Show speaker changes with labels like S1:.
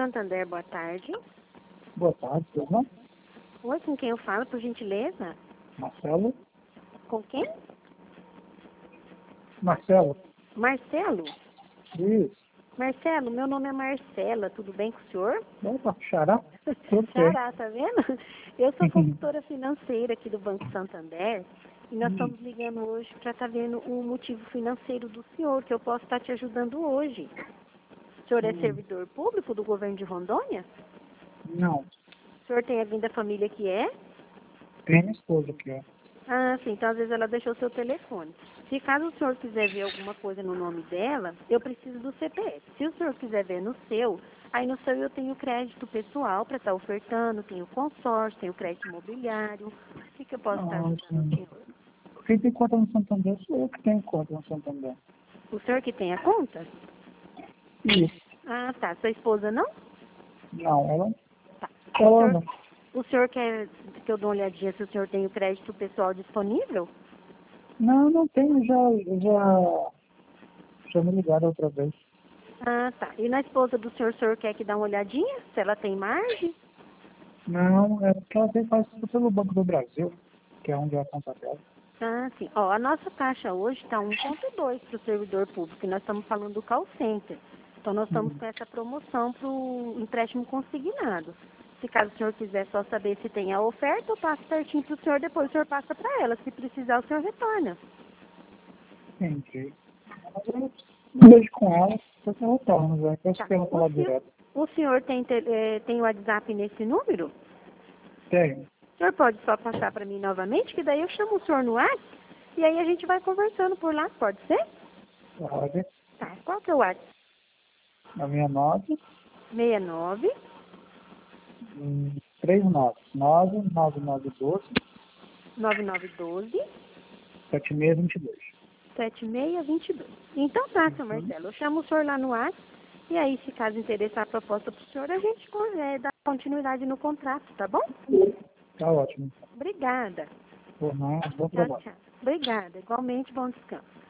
S1: Santander, boa tarde.
S2: Boa tarde, tudo bom?
S1: Oi, com quem eu falo, por gentileza?
S2: Marcelo?
S1: Com quem?
S2: Marcelo?
S1: Marcelo?
S2: Isso.
S1: Marcelo, meu nome é Marcela, tudo bem com o senhor?
S2: Opa, xará? Tudo bem.
S1: Xará, tá vendo? Eu sou consultora financeira aqui do Banco Santander e nós estamos ligando hoje para estar vendo o motivo financeiro do senhor, que eu posso estar te ajudando hoje. O senhor é servidor público do governo de Rondônia?
S2: Não,
S1: O senhor tem alguém da família que é?
S2: tem minha esposa aqui, ó.
S1: Ah, sim, então às vezes ela deixou seu telefone. Se caso o senhor quiser ver alguma coisa no nome dela, eu preciso do CPF. Se o senhor quiser ver no seu, aí no seu eu tenho crédito pessoal para estar ofertando, tenho consórcio, tenho crédito imobiliário. O que eu posso estar ajudando o senhor?
S2: Quem tem conta no Santander sou eu que tenho conta no Santander.
S1: O senhor que tem a conta?
S2: Isso.
S1: Ah, tá. Sua esposa não?
S2: Não, ela
S1: Tá.
S2: ela não.
S1: O senhor quer que eu dê uma olhadinha se o senhor tem o crédito pessoal disponível?
S2: Não, não tenho, já me ligaram outra vez.
S1: Ah, tá. E na esposa do senhor, o senhor quer que dá uma olhadinha? Se ela tem margem?
S2: Não, é porque ela faz tudo pelo Banco do Brasil, que é onde é a conta dela.
S1: Ah, sim. Ó, a nossa taxa hoje está 1,2 para o servidor público, e nós estamos falando do call center. Então, nós estamos com essa promoção para o empréstimo consignado. Se caso o senhor quiser só saber se tem a oferta, eu passo certinho para o senhor, depois o senhor passa para ela. Se precisar, o senhor retorna.
S2: Entendi. Mas eu não vejo com ela, porque ela retorna, já. Eu
S1: Tá.
S2: espero ela falar direto.
S1: O senhor tem, tem o WhatsApp nesse número?
S2: Tenho.
S1: O senhor pode só passar para mim novamente, que daí eu chamo o senhor no WhatsApp e aí a gente vai conversando por lá, pode ser?
S2: Pode.
S1: Tá. Qual que é o WhatsApp?
S2: 99
S1: 69
S2: 39
S1: 9912
S2: 7622.
S1: 7622. Então tá, seu
S2: Uhum.
S1: Marcelo. Eu chamo o senhor lá no WhatsApp e aí, se caso interessar a proposta pro senhor, a gente dá continuidade no contrato, tá bom?
S2: Tá ótimo.
S1: Obrigada.
S2: Por nada, bom
S1: Tchau,
S2: trabalho.
S1: tchau. Obrigada. Igualmente, bom descanso.